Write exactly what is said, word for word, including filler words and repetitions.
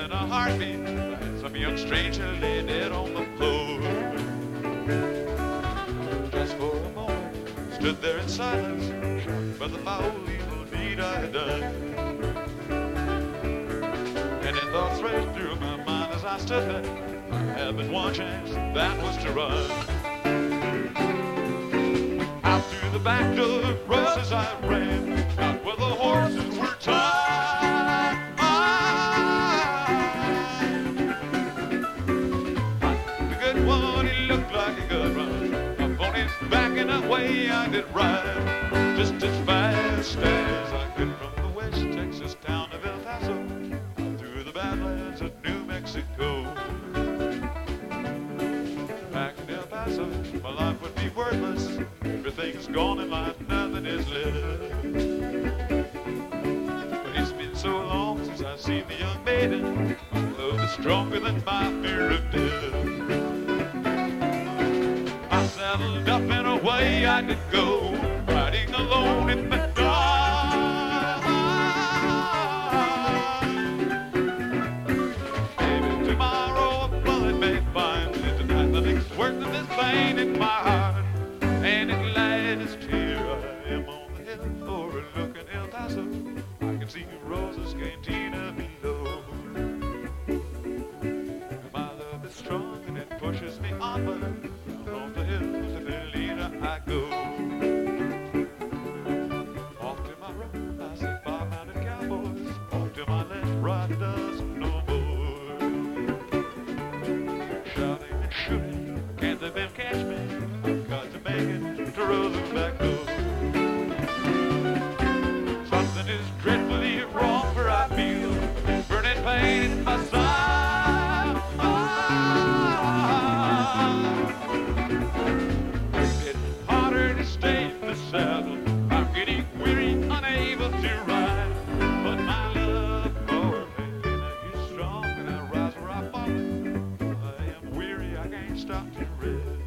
in a heartbeat. Some young stranger lay dead on the floor. Just for a moment, stood there in silence, by the foul evil deed I had done. And then thoughts raced through my mind as I stood there. I had but one chance, that was to run. Out through the back door, roses I ran, out where the horses were tied. The good one, he looked like he could run. Up on his back and away I did ride, just as fast as I could from the West Texas town of El Paso, out through the Badlands of New Mexico. Back in El Paso, my life would be worthless. Everything's gone in life, nothing is left. But it's been so long since I've seen the young maiden. My love is stronger than my fear of death. I saddled up and away I did go, riding alone in the dark. Maybe tomorrow a bullet may find me. Tonight nothing's worth of this pain in my heart. And at last here I am on the hill overlooking El Paso. I can see Rosa's cantina below. My love is strong and it pushes me onward. Down on the hill to Delina I go. Off to my right I see five-mounted cowboys. Off to my left, right does no more. Shouting and shooting, can't let them catch me. Got to make it to Rosa's back door. Something is dreadfully wrong, for I feel burning pain in my side. It's getting harder to stay in the saddle. I'm getting weary, unable to ride. But my love for Helena is strong, and I rise where I fall. I am weary, I can't stop to rest.